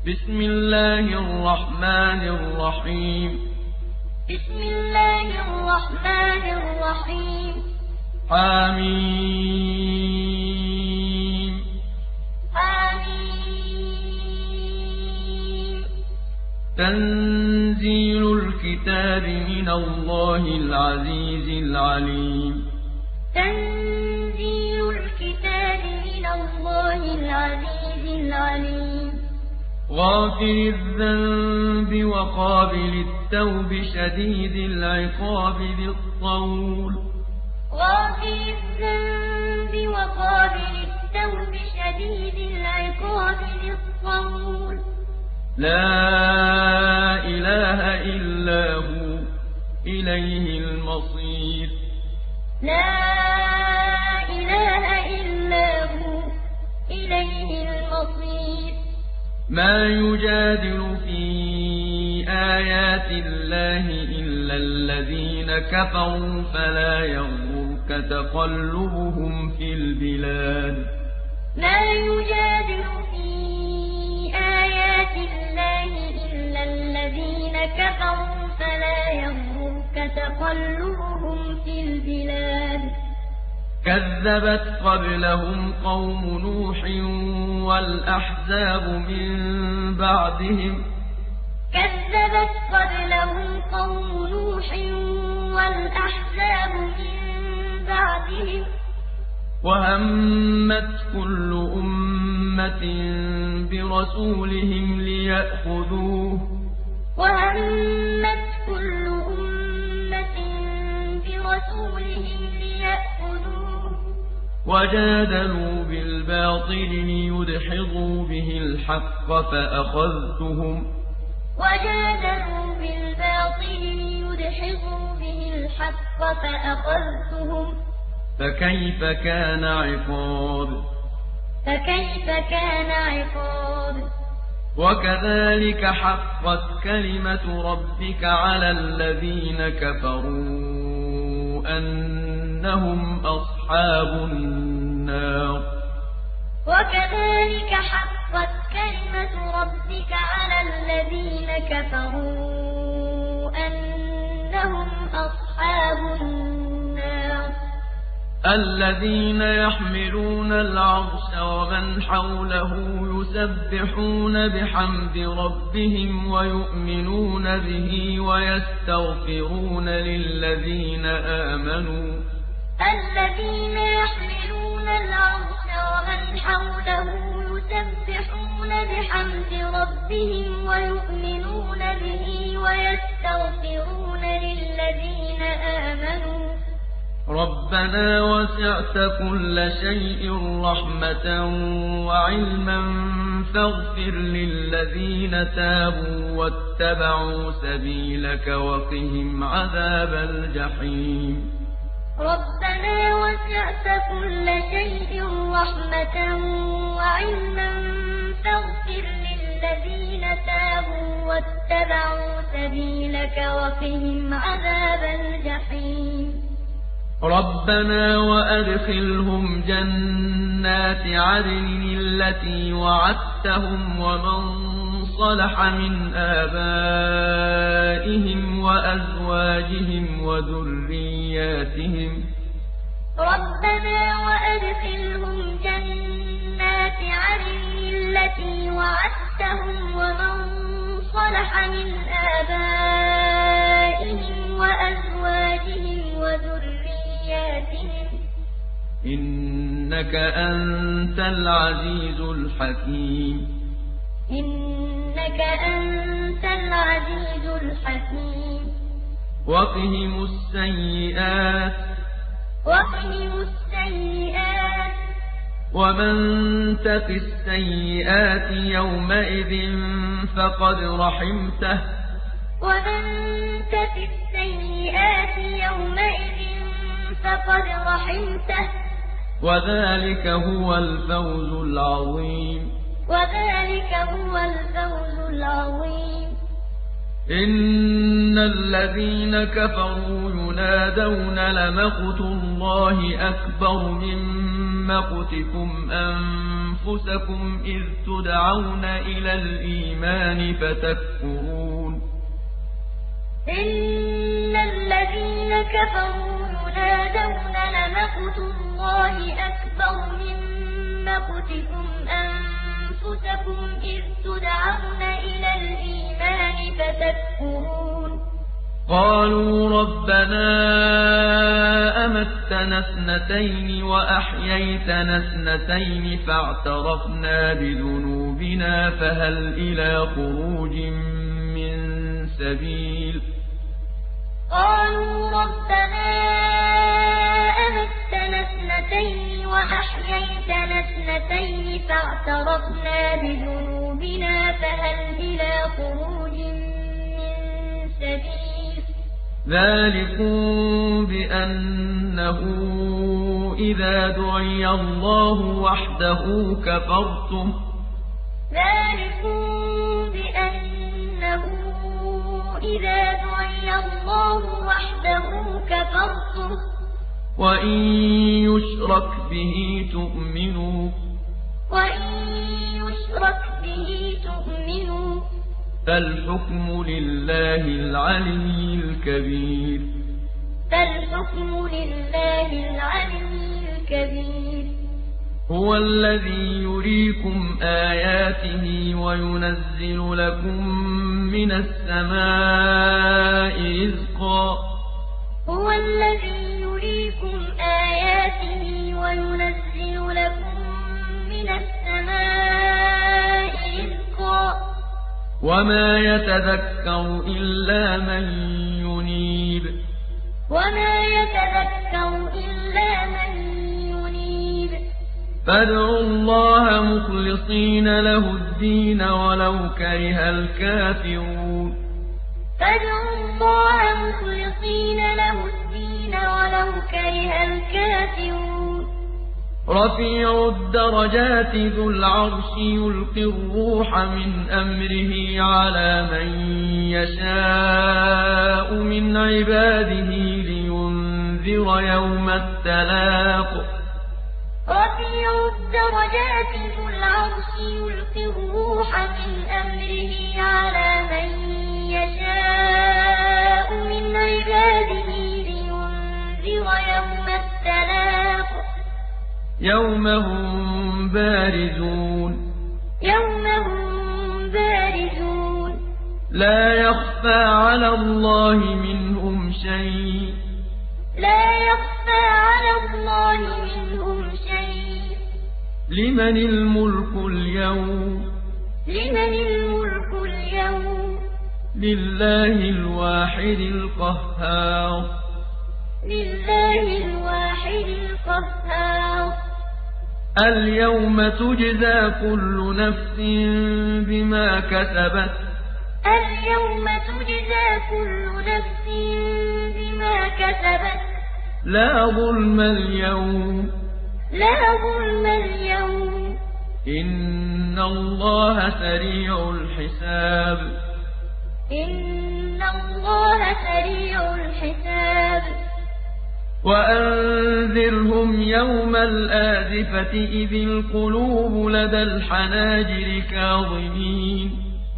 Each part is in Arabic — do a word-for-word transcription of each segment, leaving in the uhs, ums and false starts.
بسم الله الرحمن الرحيم بسم الله الرحمن الرحيم حميم حميم تنزيل الكتاب من الله العزيز العليم تنزيل الكتاب من الله العزيز العليم غافر الذنب وقابل التوب شديد العقاب ذي الطول غافر الذنب وقابل التوب شديد العقاب ذي الطول لا إله إلا هو إليه المصير لا إله إلا هو إليه المصير ما يجادل في آيات الله إلا الذين كفروا فلا يغرك تقلبهم في البلاد ما يجادل في آيات الله إلا الذين كفروا فلا يغرك تقلبهم في البلاد كذبت قبلهم قوم نوح والأحزاب من بعدهم كذبت قبلهم قوم نوح والأحزاب من بعدهم وهمت كل أمة برسولهم ليأخذوه وهمت كل أمة برسولهم ليأخذوه وجادلوا بالباطل ليدحضوا به الحق فأخذتهم وجادلوا بالباطل ليدحضوا به الحق فأخذتهم فكيف كان عقاب فكيف كان عقاب وكذلك حقت كلمة ربك على الذين كفروا أنهم أصحاب النار وكذلك حقت كلمة ربك على الذين كفروا أنهم أصحاب النار الذين يحملون العرش ومن حوله يسبحون بحمد ربهم ويؤمنون به ويستغفرون للذين آمنوا الذين يحملون العرش ومن حوله يسبحون بحمد ربهم ويؤمنون به ويستغفرون للذين آمنوا ربنا وسعت كل شيء رحمة وعلما فاغفر للذين تابوا واتبعوا سبيلك وقهم عذاب الجحيم ربنا وسعت كل شيء رحمة وعلما فاغفر للذين تابوا واتبعوا سبيلك وقهم عذاب الجحيم ربنا وأدخلهم جنات عدن التي وعدتهم ومن صلح من آبائهم وأزواجهم وذرياتهم ربنا وأدخلهم جنات عدن التي وعدتهم ومن صلح من آبائهم وأزواجهم وذرياتهم إنك أنت العزيز الحكيم إنك أنت العزيز الحكيم وقهم السيئات وقهم السيئات ومن تق السيئات يومئذ فقد رحمته ومن تق السيئات يومئذ فقد رحمته وذلك هو الفوز العظيم وذلك هو الفوز العظيم إن الذين كفروا ينادون لمقت الله أكبر من مقتكم أنفسكم أنفسكم إذ تدعون إلى الإيمان فتكفرون إن الذين كفروا ينادون لمقت الله أكبر من مقتكم أنفسكم إذ تدعون إلى الإيمان فتكفرون قالوا ربنا أمتنا اثنتين وأحييتنا اثنتين فاعترفنا بذنوبنا فهل إلى خروج من سبيل قالوا ربنا أمتنا اثنتين وأحييتنا اثنتين فاعترفنا بذنوبنا فهل إلى خروج من سبيل ذلكم بأنه إذا دعي الله وحده كفرتم ذلكم بأنه إذا دعي الله وحده كفرتم وإن يشرك به تؤمنوا وإن يشرك به تؤمنوا فالحكم لله العلي الكبير فالحكم لله العلي الكبير هو الذي يريكم آياته وينزل لكم من السماء رزقا هو الذي يريكم آياته وينزل لكم من السماء رزقا وما يتذكر إلا من ينيب وما يتذكر إلا من ينيب فادعوا الله مخلصين له الدين ولو كره الكافرون فادعوا الله مخلصين له الدين ولو كره الكافرون رفيع الدرجات ذو العرش يلقي الروح من أمره على من يشاء من عباده لينذر يوم التلاق رفيع الدرجات ذو العرش يلقي الروح من أمره على من يشاء من عباده لينذر يوم التلاق يوم هم بارزون يوم هم بارزون لا يخفى على الله منهم شيء لا يخفى على الله منهم شيء لمن الملك اليوم لمن الملك اليوم لله الواحد القهار لله الواحد القهار اليوم تجزى كل نفس بما كسبت اليوم تجزى كل نفس بما كسبت لا ظلم اليوم لا ظلم اليوم إن الله سريع الحساب إن الله سريع الحساب وأنذرهم يوم الآزفة إذ القلوب لدى الحناجر كاظمين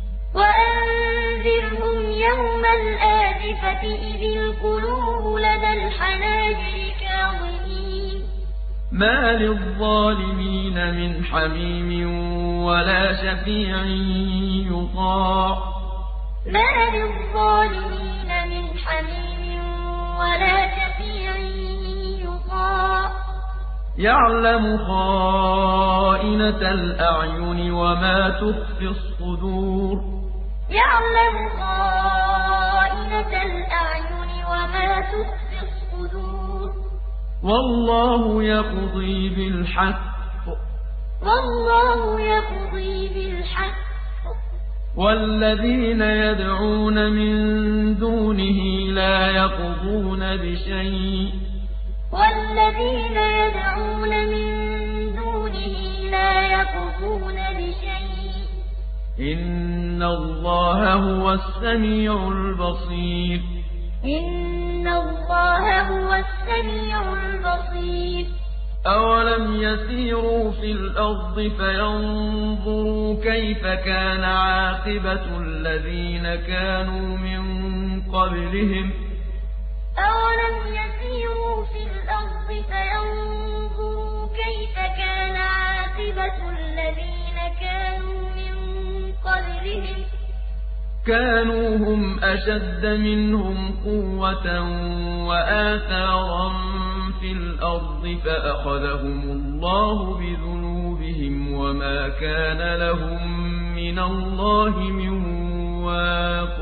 وأنذرهم يوم الآزفة إذ القلوب لدى الحناجر كاظمين ما للظالمين من حميم ولا شفيع يطاع ما للظالمين من حميم ولا شفيع يطاع يعلم خائنة الأعين وما تخفي الصدور يعلم خائنة الأعين وما تخفي الصدور والله يقضي بالحق والله يقضي بالحق والذين يدعون من دونه لا يقضون بشيء والذين يدعون من دونه لا يقضون بشيء إن الله هو السميع البصير إن الله هو السميع البصير أَوَلَمْ يَسِيرُوا فِي الْأَرْضِ فَيَنظُرُوا كَيْفَ كَانَ عَاقِبَةُ الَّذِينَ كَانُوا مِن قَبْلِهِمْ ۚ أَوَلَمْ يَسِيرُوا فِي الْأَرْضِ فَيَنظُرُوا كَيْفَ كَانَ عَاقِبَةُ الَّذِينَ كَانُوا مِن قَبْلِهِمْ ۚ كَانُوا هُمْ أَشَدَّ مِنْهُمْ قُوَّةً وَآثَارًا فِي الْأَرْضِ فَأَخَذَهُمُ اللَّهُ بِذُنُوبِهِمْ وَمَا كَانَ لَهُم مِّنَ اللَّهِ مِن وَاقٍ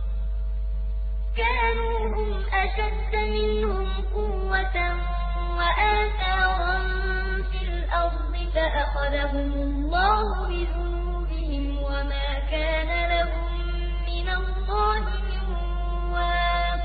كَانُوا هُمْ أَشَدَّ مِنْهُمْ قُوَّةً وَآثَارًا فِي الْأَرْضِ فَأَخَذَهُمُ اللَّهُ بِذُنُوبِهِمْ وَمَا كَانَ لَهُم مِّنَ اللَّهِ مِن وَاقٍ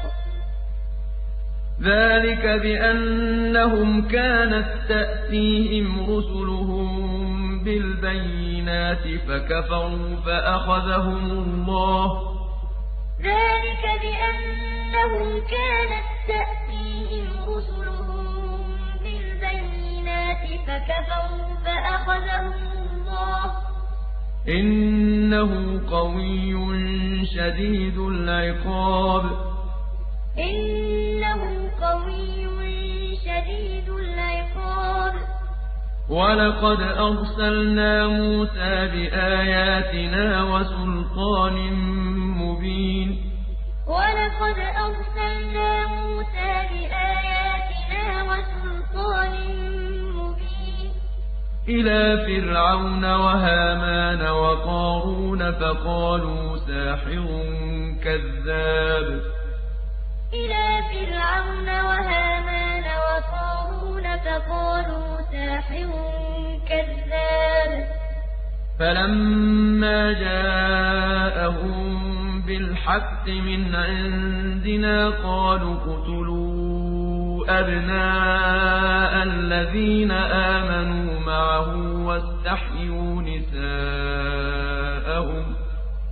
ذَٰلِكَ بِأَنَّهُمْ كَانَت تَّأْتِيهِمْ رُسُلُهُم بِالْبَيِّنَاتِ فَكَفَرُوا فَأَخَذَهُمُ اللَّهُ ۚ ذَٰلِكَ بِأَنَّهُمْ كَانَت تَّأْتِيهِمْ رُسُلُهُم بِالْبَيِّنَاتِ فَكَفَرُوا فَأَخَذَهُمُ اللَّهُ ۚ إِنَّهُ قَوِيٌّ شَدِيدُ الْعِقَابِ إِنَّهُ قَوِيٌّ شَدِيدُ الْعِقَابِ وَلَقَدْ أَرْسَلْنَا مُوسَىٰ بِآيَاتِنَا وَسُلْطَانٍ مُّبِينٍ وَلَقَدْ أَرْسَلْنَا مُوسَىٰ بِآيَاتِنَا وَسُلْطَانٍ مُّبِينٍ إِلَىٰ فِرْعَوْنَ وَهَامَانَ وَقَارُونَ فَقَالُوا سَاحِرٌ كَذَّابٌ إِلَىٰ فِرْعَوْنَ وَهَامَانَ وَقَارُونَ فَقَالُوا سَاحِرٌ كَذَّابٌ فَلَمَّا جَاءَهُم بِالْحَقِّ مِنْ عِندِنَا قَالُوا اقْتُلُوا أَبْنَاءَ الَّذِينَ آمَنُوا مَعَهُ وَاسْتَحْيُوا نِسَاءَهُمْ ۚ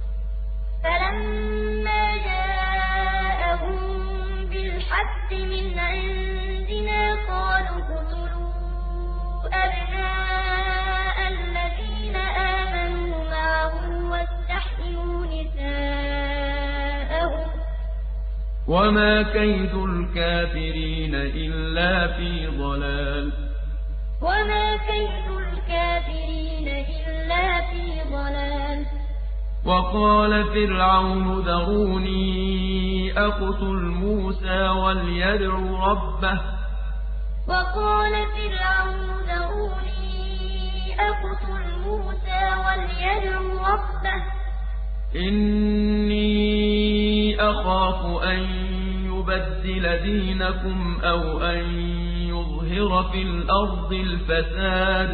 فَلَمَّا جَاءَهُم بِالْحَقِّ مِنْ عِندِنَا قَالُوا اقْتُلُوا أَبْنَاءَ الَّذِينَ آمَنُوا مَعَهُ وَاسْتَحْيُوا نِسَاءَهُمْ ۚ وَمَا كَيْدُ الْكَافِرِينَ إِلَّا فِي ضَلَالٍ وَمَا كَيْدُ الْكَافِرِينَ إِلَّا فِي ضَلَالٍ وَقَالَ فِرْعَوْنُ ذَرُونِي أَقْتُلْ مُوسَىٰ وَلْيَدْعُ رَبَّهُ ۖ وَقَالَ فِرْعَوْنُ ذَرُونِي أَقْتُلْ مُوسَىٰ وَلْيَدْعُ رَبَّهُ ۖ إِنِّي أَخَافُ أَن يُبَدِّلَ دِينَكُمْ أَوْ أَن يُظْهِرَ فِي الْأَرْضِ الْفَسَادَ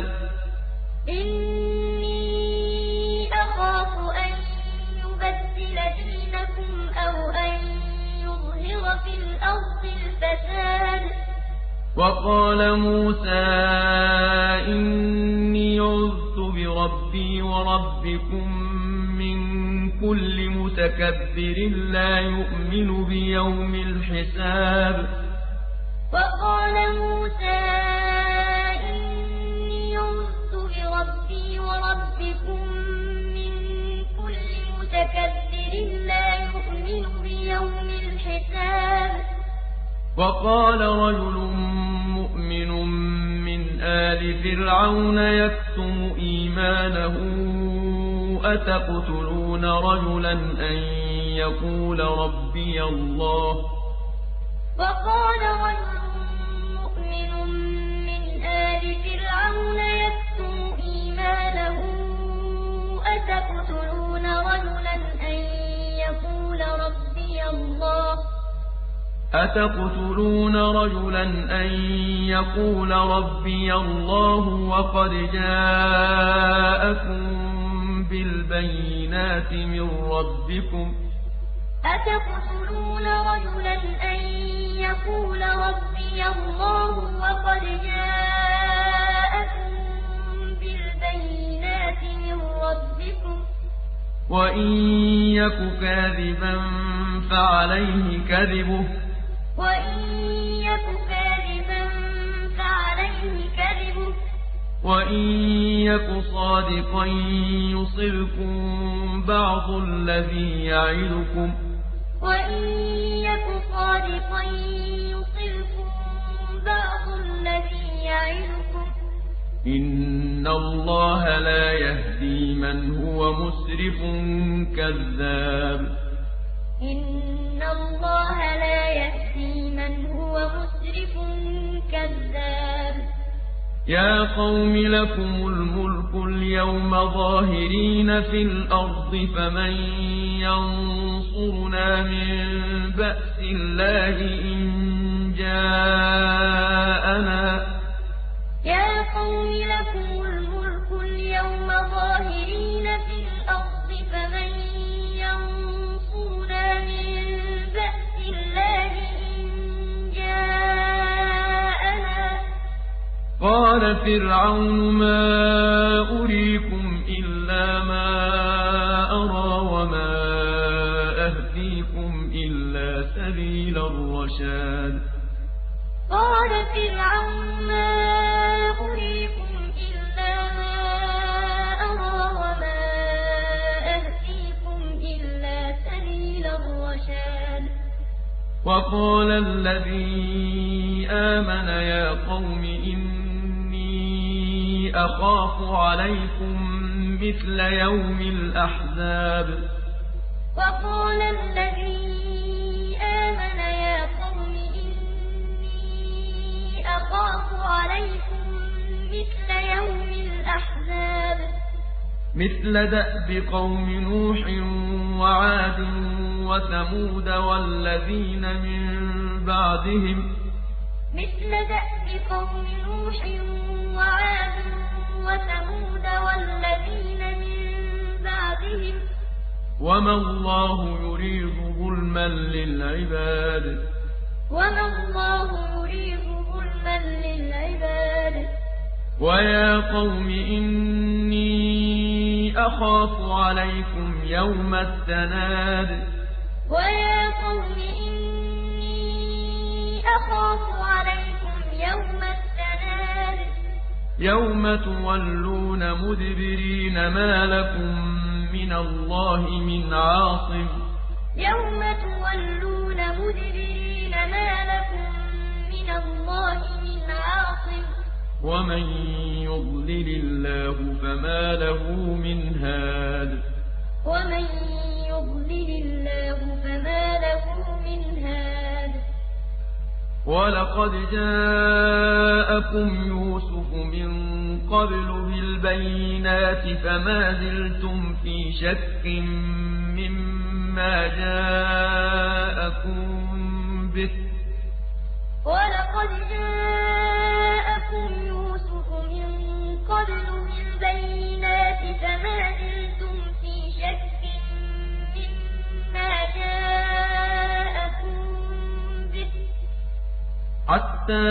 إِنِّي أَخَافُ أَن يُبَدِّلَ دِينَكُمْ أَوْ أَن يُظْهِرَ فِي الْأَرْضِ الْفَسَادَ وَقَالَ مُوسَىٰ إِنِّي عُذْتُ بِرَبِّي وَرَبِّكُم مِّن كُلِّ مُتَكَبِّرٍ لَّا يُؤْمِنُ بِيَوْمِ الْحِسَابِ وَقَالَ مُوسَىٰ إِنِّي عُذْتُ بِرَبِّي وَرَبِّكُم مِّن كُلِّ مُتَكَبِّرٍ لَّا يُؤْمِنُ بِيَوْمِ الْحِسَابِ وَقَالَ رَجُلٌ مُّؤْمِنٌ مِّنْ آلِ فِرْعَوْنَ يَكْتُمُ إِيمَانَهُ أَتَقْتُلُونَ رَجُلًا أَن يَقُولَ رَبِّيَ اللَّهُ وَقَالَ رَجُلٌ مُّؤْمِنٌ مِّنْ آلِ فِرْعَوْنَ يَكْتُمُ إِيمَانَهُ أَتَقْتُلُونَ رَجُلًا أَن يَقُولَ رَبِّيَ اللَّهُ أَتَقْتُلُونَ رَجُلًا أَن يَقُولَ رَبِّيَ اللَّهُ وَقَدْ جَاءَكُم بِالْبَيِّنَاتِ مِن رَّبِّكُمْ ۖ أَتَقْتُلُونَ رَجُلًا أَن يَقُولَ رَبِّيَ اللَّهُ وَقَدْ جَاءَكُم بِالْبَيِّنَاتِ مِن رَّبِّكُمْ ۖ وَإِن يَكُ كَاذِبًا فَعَلَيْهِ كَذِبُهُ ۖ وَإِن يَكُ كَاذِبًا فَعَلَيْهِ كَذِبُهُ وإن يك صادقا يصبكم بعض الذي يعدكم وإن يك صادقا يصبكم بعض الذي يعدكم إن الله لا يهدي من هو مسرف كذاب إن الله لا يهدي من هو مسرف كذاب يا قوم لكم الملك اليوم ظاهرين في الأرض فمن ينصرنا من بأس الله إن جاءنا يا قوم لكم الملك اليوم ظاهرين في الأرض فمن ينصرنا من بأس الله إن جاءنا قال فرعون ما أريكم إلا ما أرى وما أهديكم إلا سبيل الرشاد قال فرعون ما أريكم إلا ما أرى وما أهديكم إلا سبيل الرشاد وقال الذي آمن يا قوم إني أخاف عليكم مثل يوم الأحزاب وقال الذي آمن يا قوم إني أخاف عليكم مثل يوم الأحزاب مثل دأب قوم نوح وعاد وثمود والذين من بعدهم مثل دأب قوم نوح وعاد وثمود والذين من بعدهم وما الله يريد ظلما للعباد وما الله يريد ظلما للعباد ويا قوم إني أخاف عليكم يوم التناد ويا قوم إني أخاف عليكم يوم التناد يوم تولون مدبرين ما لكم من الله من عاصم يوم تولون مدبرين ما لكم من الله من عاصم ومن يضلل الله فما له من هاد ومن يضلل الله فما له من هاد ولقد جاءكم يوسف من قبل بالبينات فما زلتم في شك مما جاءكم به ولقد جاءكم يوسف من قبل بالبينات فما زلتم في شك مما جاءكم به حتى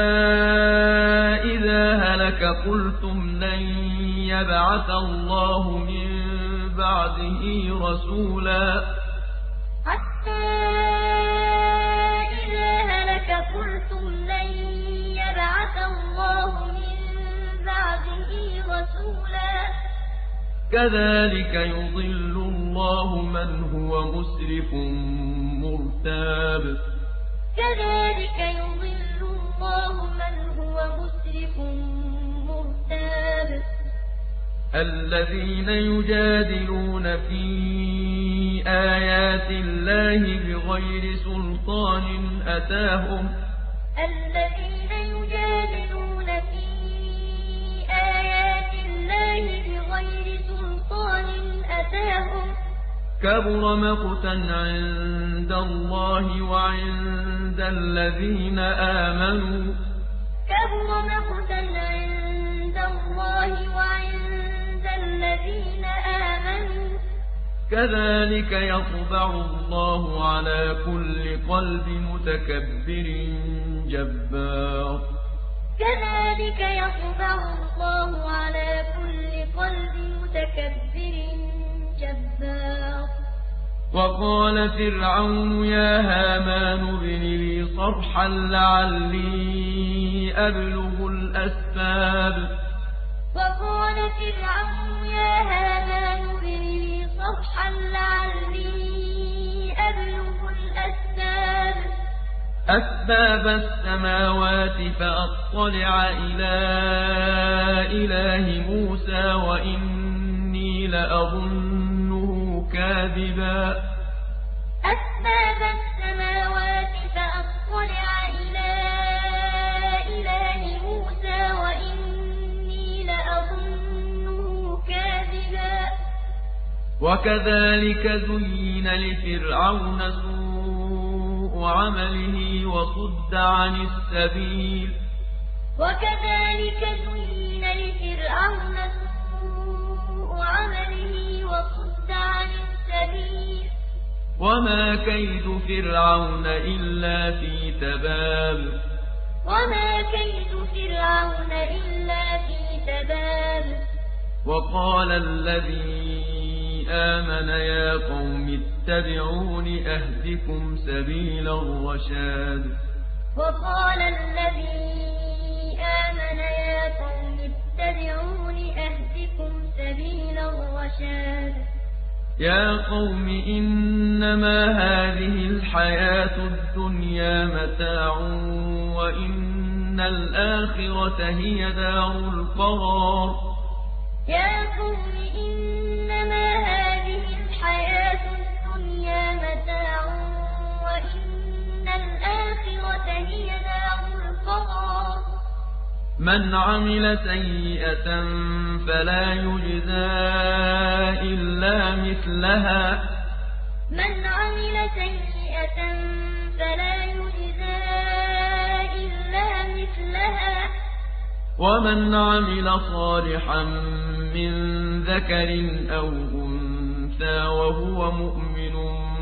إذا هلك قلتم لن يبعث الله من بعده رسولا حتى إذا هلك قلتم لن يبعث الله من بعده رسولا كذلك يضل الله من هو مسرف مرتاب كذلك يضل الله من هو مسرف مرتاب الذين يجادلون في آيات الله بغير سلطان أتاهم الذين يجادلون في آيات الله بغير سلطان أتاهم كبر مقتا عند الله وعند الذين آمنوا كبر مقتا عند الله وعند الذين آمنوا كذلك يطبع الله على كل قلب متكبر جبار كذلك يطبع الله على كل قلب متكبر جبار وقال فرعون يا هامان ابن لي صرحا لعلي أبلغ الأسباب فرعون يا هامان ابن لي صرحا لعلي أبلغ الأسباب أسباب السماوات فأطلع إلى إله موسى وإني لأظنه كاذبا أسباب السماوات فأطلع إلى إله موسى وإني لأظنه كاذبا وكذلك زين لفرعون سوء عمله وصد عن السبيل وكذلك زين لفرعون سوء عمله وصد عن السبيل وما كيد فرعون إلا في تباب وما كيد فرعون إلا في تباب وقال الذي آمن يا قوم اتبعون أهدكم سبيل الرشاد وقال الذي آمن يا قوم اتبعون أهدكم سبيل الرشاد يا قوم إنما هذه الحياة الدنيا متاع وإن الآخرة هي دار القرار يا قوم إنما هذه الحياة الدنيا متاع وإن الآخرة هي دار القرار من عمل سيئة فلا يجزى إلا مثلها من عمل سيئة فلا يجزى إلا مثلها ومن عمل صالحا من ذكر أو أنثى وهو مؤمن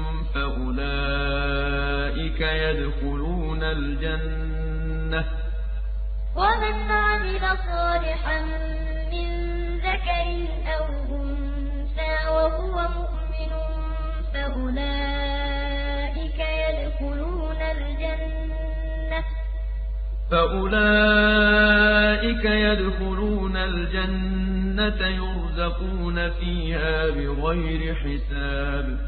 فأولئك يدخلون الجنة ومن عمل صالحا من ذكر أو أنثى وهو مؤمن فأولئك يدخلون الجنة فأولئك يدخلون الجنة يرزقون فيها بغير حساب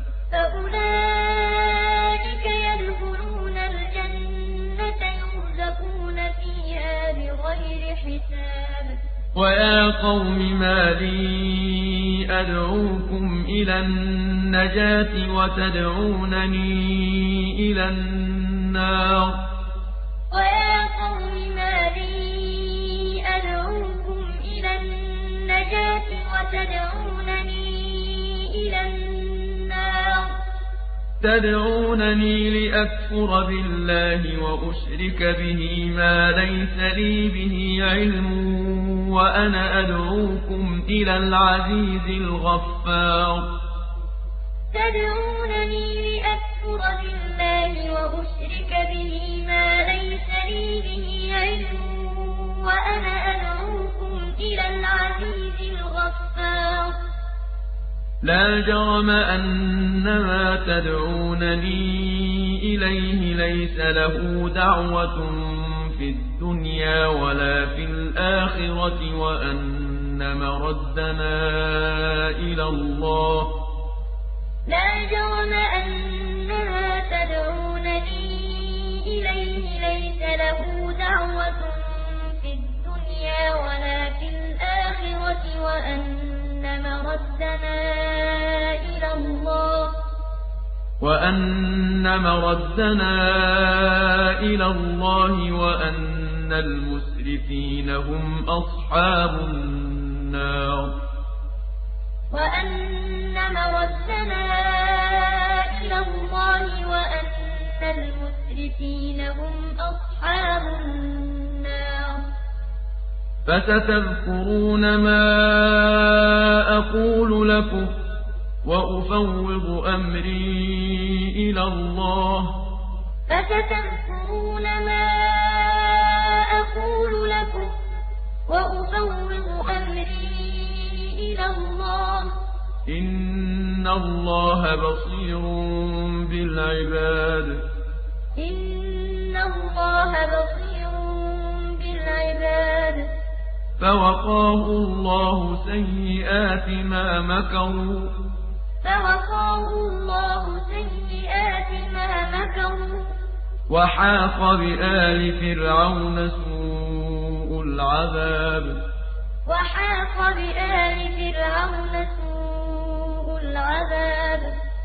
فأولئك يدخلون الجنة يرزقون فيها بغير حساب ويا قوم ما لي أدعوكم إلى النجاة وتدعونني إلى النار ويا قوم ما لي أدعوكم إلى النجاة وتدعونني إلى النار تدعونني لأكفر بالله وأشرك به ما ليس لي به علم وأنا أدعوكم إلى العزيز الغفار تدعونني لأكفر بالله وأشرك به ما ليس لي به علم وأنا أدعوكم إلى العزيز الغفار لا جرم أن ما تدعونني إليه ليس له دعوة في الدنيا ولا في الآخرة وأن مردنا إلى الله لا جرم أن ما تدعونني إليه ليس له دعوة في الدنيا ولا في الآخرة وأن مردنا إلى الله وأن مردنا إلى الله وأن المسرفين هم أصحاب النار وأن مردنا إلى الله وأن المسرفين هم أصحاب النار فستذكرون ما أقول لكم وأفوض أمري إلى الله فستذكرون ما أقول لكم وأفوض أمري إلى الله إن الله بصير بالعباد إن الله بصير بالعباد فوقاه الله سيئات ما مكروا فوقاه الله سيئات ما مكروا وحاق بآل فرعون سوء العذاب وحاق بآل فرعون سوء العذاب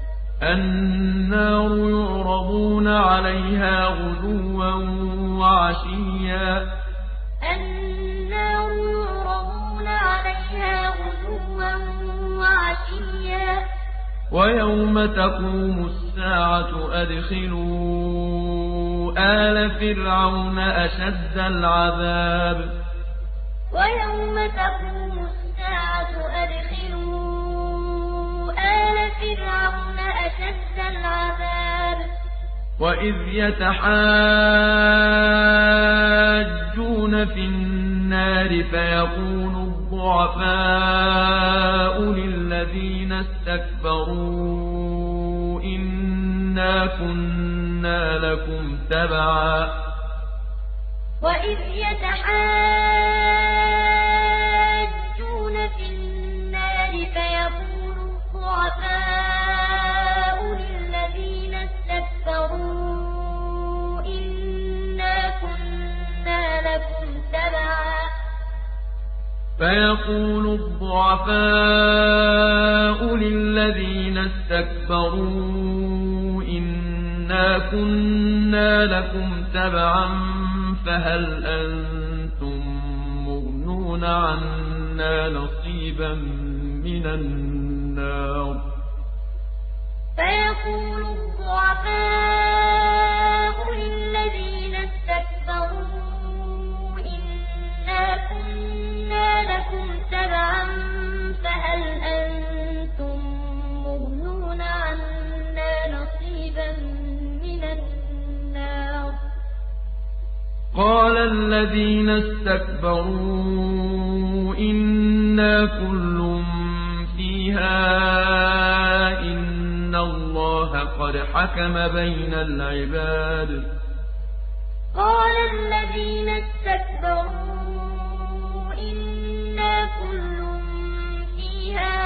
النار يعرضون عليها غدوا وعشيا النار يعرضون عليها غدوا وعشيا ويوم تقوم الساعة أدخلوا آل فرعون أشد العذاب ويوم تقوم الساعة أدخلوا آل فرعون أشد العذاب وإذ يتحاجون في النار فيقول الضعفاء للذين استكبروا إنا كنا لكم تبعا وإذ يتحاجون في النار فيقول الضعفاء للذين استكبروا إنا كنا لكم تبعا فيقول الضعفاء للذين استكبروا إنا كنا لكم تبعا فهل أنتم مغنون عنا نصيبا من النار فيقول الضعفاء للذين استكبروا إنا كنا لكم تبعا فهل أنتم مغنون عنا نصيبا من النار قال الذين استكبروا إنا كل فيها إن الله قد حكم بين العباد قال الذين استكبروا إنا كل فيها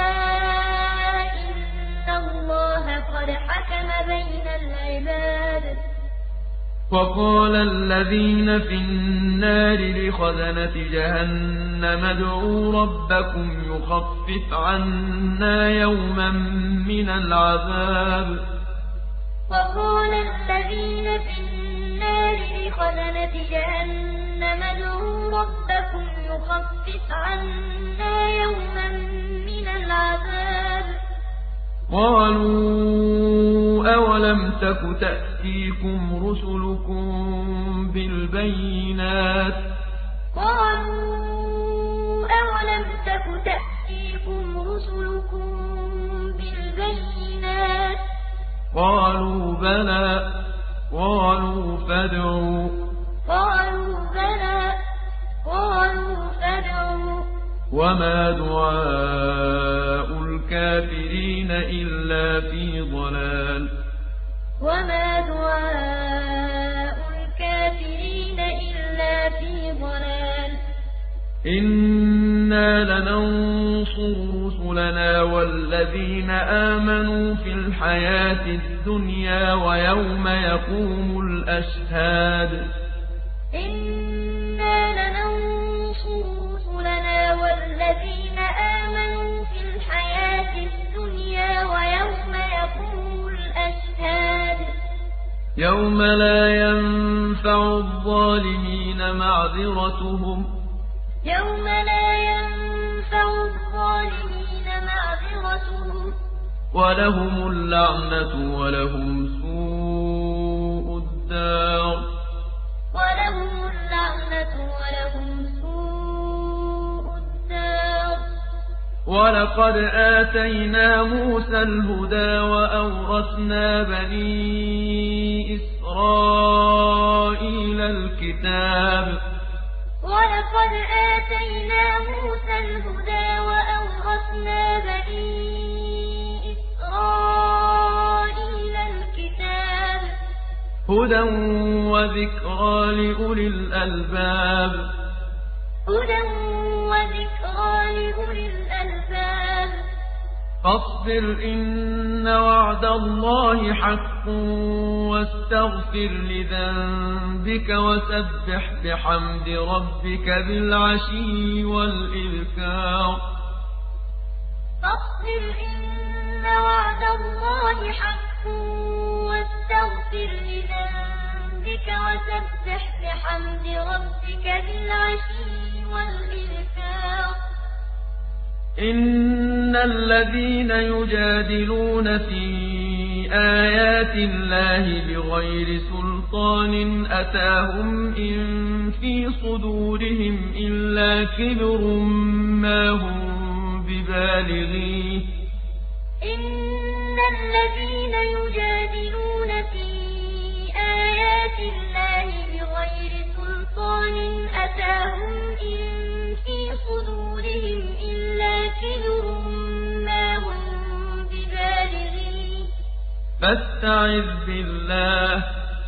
إن الله قد حكم بين العباد وقال الذين في النار لخزنة جهنم ادعوا ربكم يخفف عنا يوما من العذاب وقال الذين في النار لخزنة جهنم ادعوا ربكم يخفف عنا يوما من العذاب قالوا أولم تك تأتيكم رسلكم بالبينات قالوا أولم تك تأتيكم رسلكم بالبينات قالوا بلى قالوا فادعوا قالوا بلى قالوا فادعوا وما دعاء الكافرين إلا في ضلال وما دعاء الكافرين إلا في ضلال إنا لننصر رسلنا والذين آمنوا في الحياة الدنيا ويوم يقوم الأشهاد إنا لننصر رسلنا والذين آمنوا في الحياة الدنيا ويوم يقوم الأشهاد يوم لا ينفع الظالمين معذرتهم يوم لا ينفع الظالمين معذرتهم ولهم اللعنة ولهم سوء الدار ولهم اللعنة ولهم سوء الدار ولقد آتينا موسى الهدى وأورثنا بني إسرائيل الكتاب ولقد آتينا موسى الهدى وأورثنا بني إسرائيل الكتاب هدى وذكرى لأولي الألباب هدى وذكرى لأولي الألباب فاصبر إن وعد الله حق واستغفر لذنبك وسبح بحمد ربك بالعشي والإبكار فاصبر إن وعد الله حق واستغفر لذنبك وسبح بحمد ربك بالعشي والإبكار إن الذين يجادلون في آيات الله بغير سلطان أتاهم إن في صدورهم إلا كبر ما هم ببالغيه إن الذين يجادلون في آيات الله بغير سلطان أتاهم إن في صدورهم إلا كبر ما هم ببالغيه فاستعذ بالله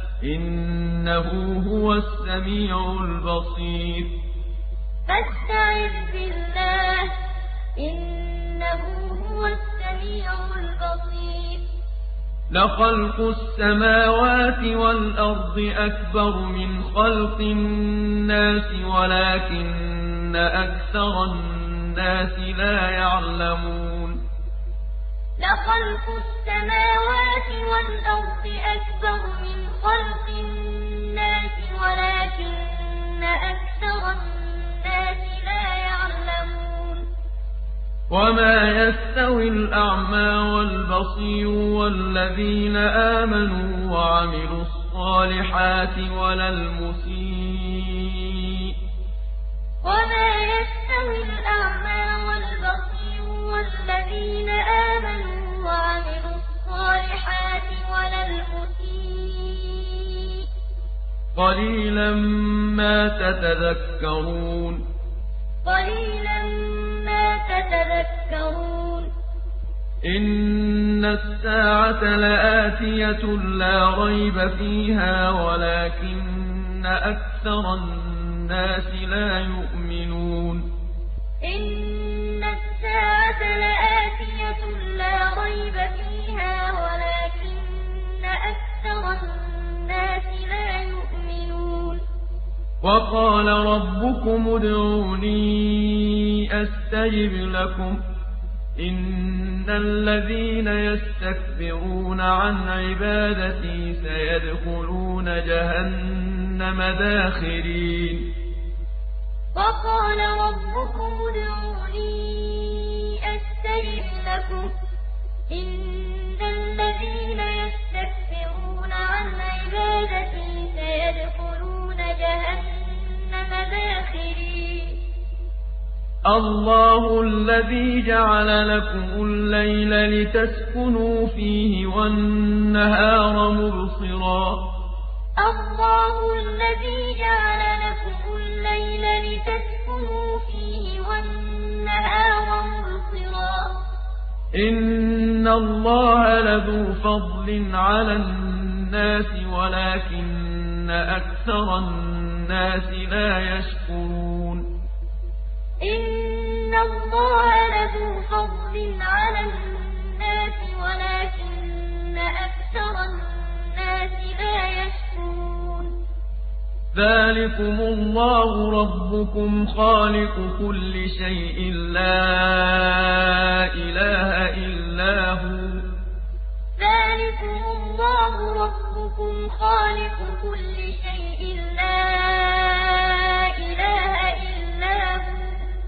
إنه هو السميع البصير فاستعذ بالله إنه هو السميع البصير لخلق السماوات والأرض أكبر من خلق الناس ولكن أكثر الناس لا يعلمون لخلق السماوات والأرض أكبر من خلق الناس ولكن أكثر الناس لا يعلمون وما يستوي الأعمى والبصير والذين آمنوا وعملوا الصالحات ولا المسيء وما يستوي الأعمى والبصير والذين آمنوا وعملوا الصالحات ولا المسيء قليلا ما تتذكرون قليلا ما تتذكرون إن الساعة لآتية لا ريب فيها ولكن أكثر الناس لا يؤمنون إن الساعة لآتية لا ريب فيها ولكن أكثر الناس لا يؤمنون وقال ربكم ادعوني أستجب لكم إن الذين يستكبرون عن عبادتي سيدخلون جهنم داخرين وقال ربكم ادعوني أستجب لكم إن الذين يستكبرون عن عبادتي سيدخلون جهنم داخرين الله الذي جعل لكم الليل لتسكنوا فيه والنهار مبصرا الله الذي جعل لكم الليل لتسكنوا فيه والنهار مبصرا إن الله لذو فضل على الناس ولكن أكثر الناس لا يشكرون إن الله لذو فضل على الناس ولكن أكثر الناس لا يشكرون ذلكم الله ربكم خالق كل شيء لا إله إلا هو ذلكم الله ربكم خالق كل شيء لا إله إلا هو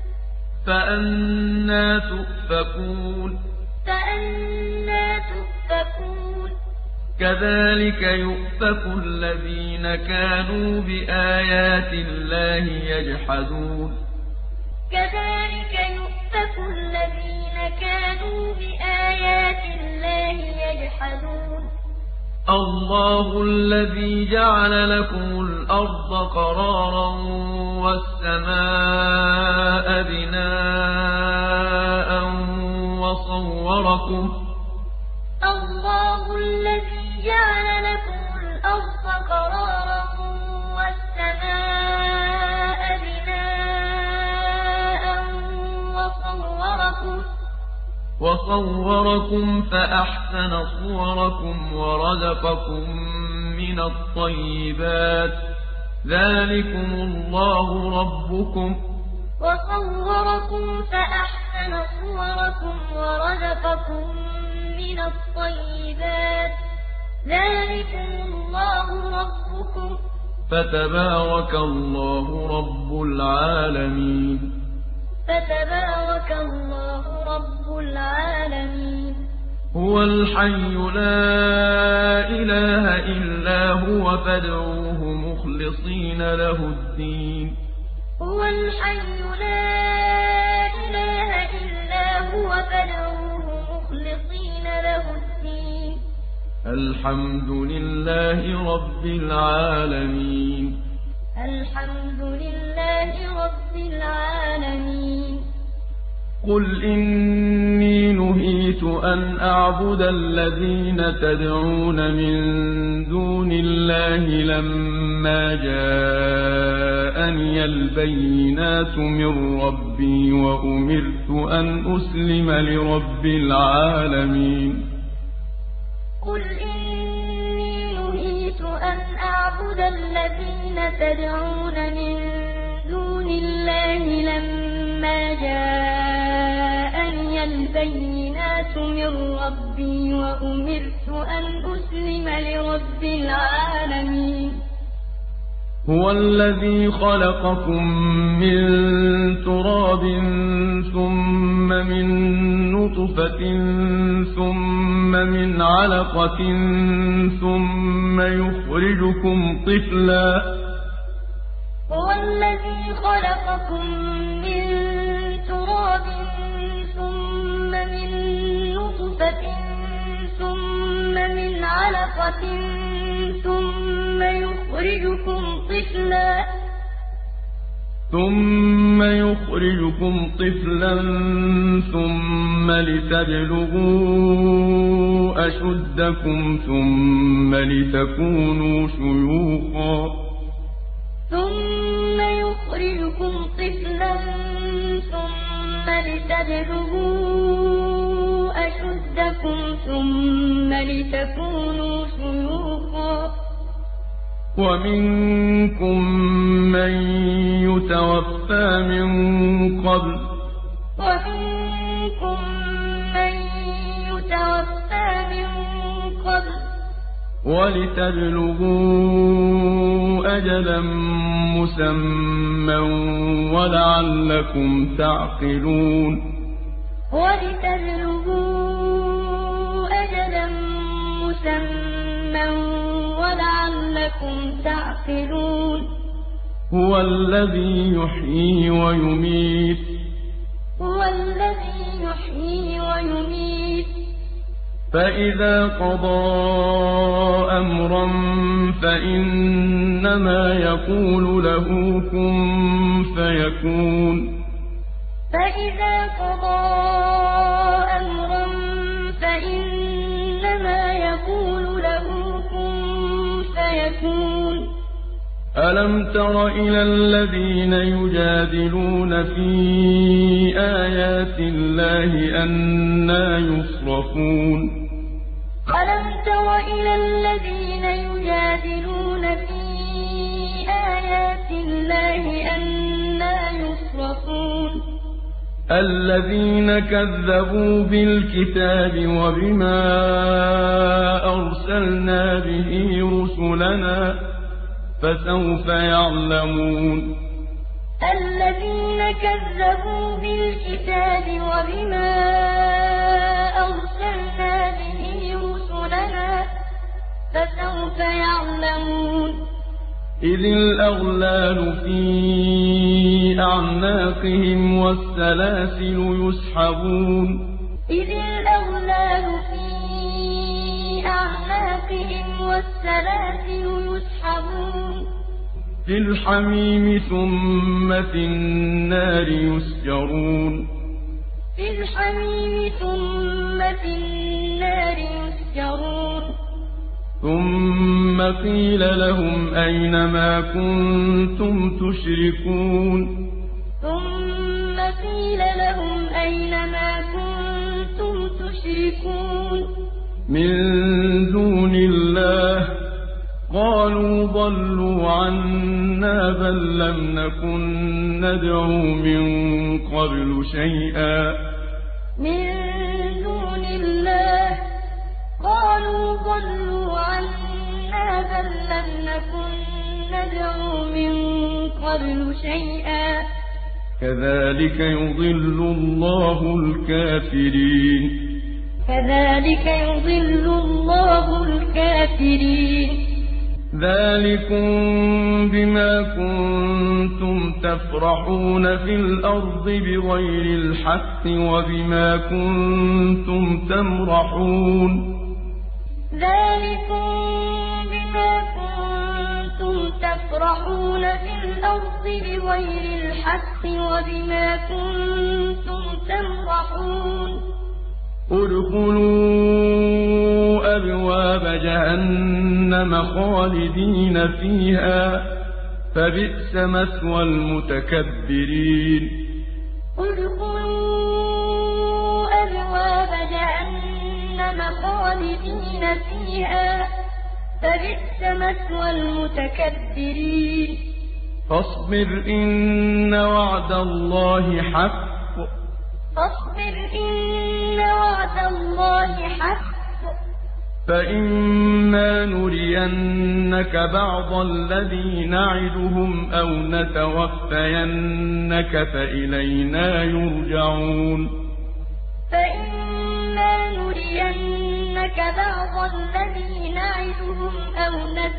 فأنى تؤفكون فأنى تؤفكون كذلك يؤفك الذين كانوا بآيات الله يجحدون كذلك يؤفك الذين كانوا بآيات الله يجحدون الله الذي جعل لكم الأرض قرارا والسماء بناء وصوركم الله الذي جعل لكم الأرض قرارا والسماء بناء وصوركم فأحسن صوركم ورزقكم من الطيبات ذلكم الله ربكم وصوركم فأحسن صوركم ورزقكم من الطيبات ذلكم الله ربكم فتبارك الله رب العالمين فتبارك الله رب العالمين هو الحي لا إله إلا هو فادعوه مخلصين له الدين هو الحي لا إله إلا هو فادعوه مخلصين له الدين الحمد لله رب العالمين الحمد لله رب العالمين قل إني نهيت أن أعبد الذين تدعون من دون الله لما جاءني البينات من ربي وأمرت أن أسلم لرب العالمين قل إني نهيت أن أعبد الذين تدعون من دون الله لما جاءني البينات من ربي وأمرت أن أسلم لرب العالمين هو الذي خلقكم من تراب ثم من نطفة ثم من علقة ثم يخرجكم طفلا هو الذي خلقكم من تراب ثم من نطفة ثم من علقة ثم يخرجكم طفلا ثم يخرجكم طفلا ثم لتبلغوا أشدكم ثم لتكونوا شيوخا ثم يخرجكم طفلا ثم لتبلغوا أشدكم ثم لتكونوا شيوخا ومنكم من يتوفى من قبل ومنكم من يتوفى من قبل ولتبلغوا أجلا مسمى ولعلكم تعقلون ولتبلغوا أجلا مسمى ولعلكم تعقلون هو الذي يحيي ويميت هو الذي يحيي ويميت فإذا قضى أمرا فإنما يقول له كن فيكون فإذا قضى أمرا فإنما يقول له كن فيكون ألم تر إلى الذين يجادلون في آيات الله أنى يصرفون ألم تر إلى الذين يجادلون في آيات الله أنى يصرفون الذين كذبوا بالكتاب وبما أرسلنا به رسلنا فسوف يعلمون الذين كذبوا بالكتاب وبما أرسلنا به رسلنا فسوف يعلمون إذ الأغلال في أعناقهم والسلاسل يسحبون إذ الأغلال في أعناقهم والسلاسل يسحبون في الحميم ثم في النار يسجرون في الحميم ثم في النار يسجرون ثم قيل لهم أين ما كنتم تشركون ثم قيل لهم أين ما كنتم يشركون من دون الله قالوا ضلوا عنا بل لم نكن ندعو من قبل شيئا من دون الله قالوا ضلوا عنا بل لم نكن ندعو من قبل شيئا كذلك يضل الله الكافرين كذلك يضل الله الكافرين ذلكم بما كنتم تفرحون في الأرض بغير الحق وبما كنتم تمرحون ذلكم بما كنتم تفرحون في الأرض بغير الحق وبما كنتم تمرحون ادخلوا أبواب جهنم خالدين فيها فبئس مثوى المتكبرين ادخلوا أبواب جهنم خالدين فيها فبئس مثوى المتكبرين فاصبر إن وعد الله حق فاصبر إن وعد الله حق فإما نرينك بعض الذي نعدهم أو نتوفينك فإلينا يرجعون فإما نرينك بعض الذي نعدهم أو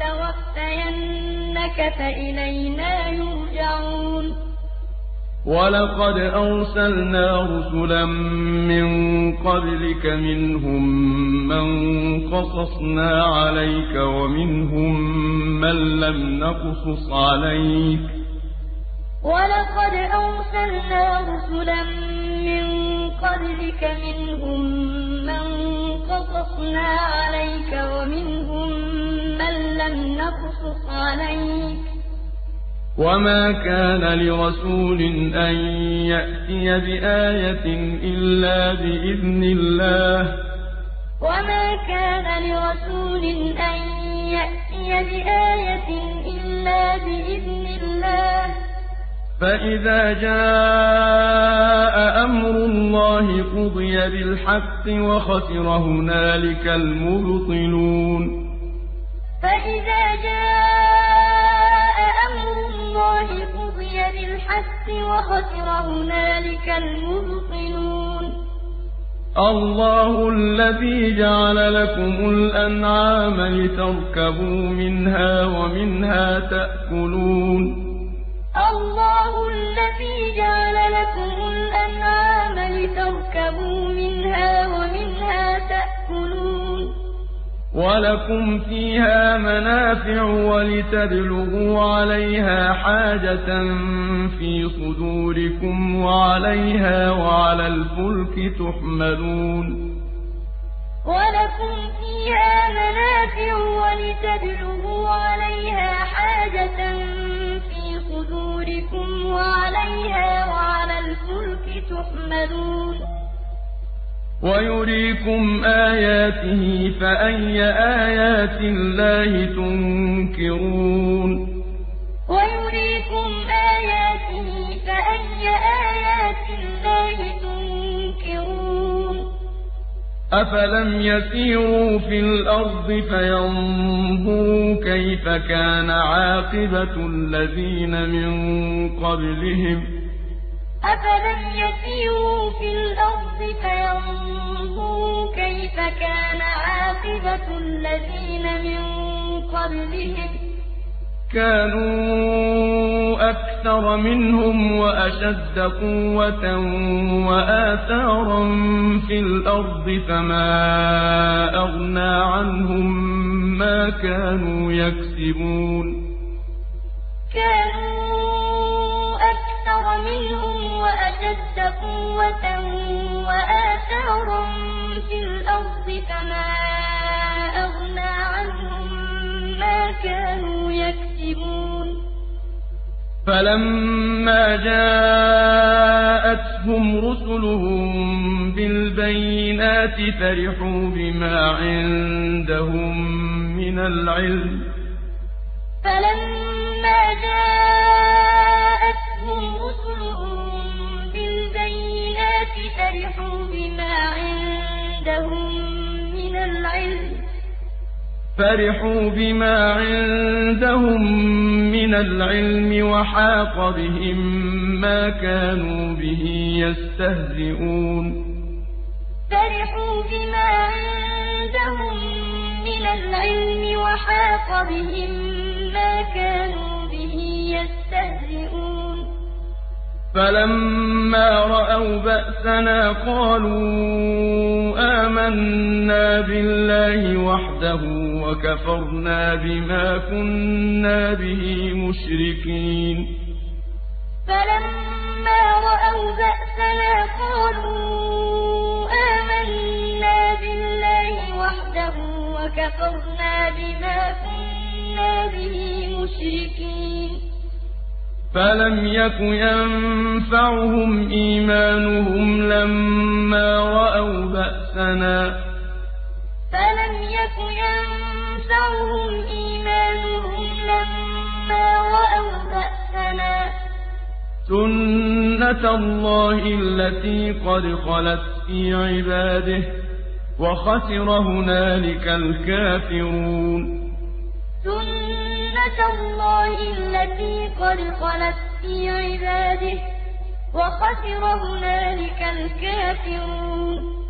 نتوفينك فإلينا يرجعون ولقد أرسلنا رسلا من قبلك منهم من قصصنا عليك ومنهم من لم نقصص عليك ولقد أرسلنا رسلا من قبلك منهم من قصصنا عليك ومنهم من لم نقصص عليك وما كان لرسول أن يأتي بآية إلا بإذن الله وما كان لرسول أن يأتي بآية إلا بإذن الله فإذا جاء أمر الله قضي بالحق وخسر هنالك المبطلون فإذا جاء أمر الله قضي بالحق وخسر هنالك المبطلون الله الذي جعل لكم الأنعام لتركبوا منها ومنها تأكلون الله الذي جعل لكم الأنعام لتركبوا منها ومنها تأكلون ولكم فيها منافع ولتبلغوا عليها حاجة في صدوركم وعليها وعلى الفلك تحملون ولكم فيها منافع ولتبلغوا عليها حاجة في صدوركم وعليها وعلى الفلك تحملون ويريكم آياته فأي آيات الله تنكرون ويريكم آياته فأي آيات الله تنكرون أفلم يسيروا في الأرض فينظروا كيف كان عاقبة الذين من قبلهم أفلم يسيروا في الأرض فينظروا كيف كان عاقبة الذين من قبلهم كانوا أكثر منهم وأشد قوة وآثارا في الأرض فما أغنى عنهم ما كانوا يكسبون كانوا أكثر منهم وأشد قوة وآثارا في الأرض فما أغنى عنهم ما كانوا يكسبون فلما جاءتهم رسلهم بالبينات بالبينات فرحوا بما عندهم من العلم فلما جاءتهم رسلهم بالبينات فرحوا بما عندهم من العلم فرحوا بما عندهم من العلم وحاق بهم ما كانوا به يستهزئون فرحوا بما عندهم من العلم وحاق بهم ما كانوا به يستهزئون فلما رأوا بأسنا قالوا آمنا بالله وحده وكفرنا بما كنا به مشركين فلما رأوا بأسنا قالوا آمنا بالله وحده وكفرنا بما كنا به مشركين فلم يك ينفعهم إيمانهم لما رأوا بأسنا فلم يك ينفعهم إيمانهم لما رأوا بأسنا سنة الله التي قد خلت في عباده وخسر هنالك الكافرون سنة الله التي قد خلت في عباده وخسر هنالك الكافرون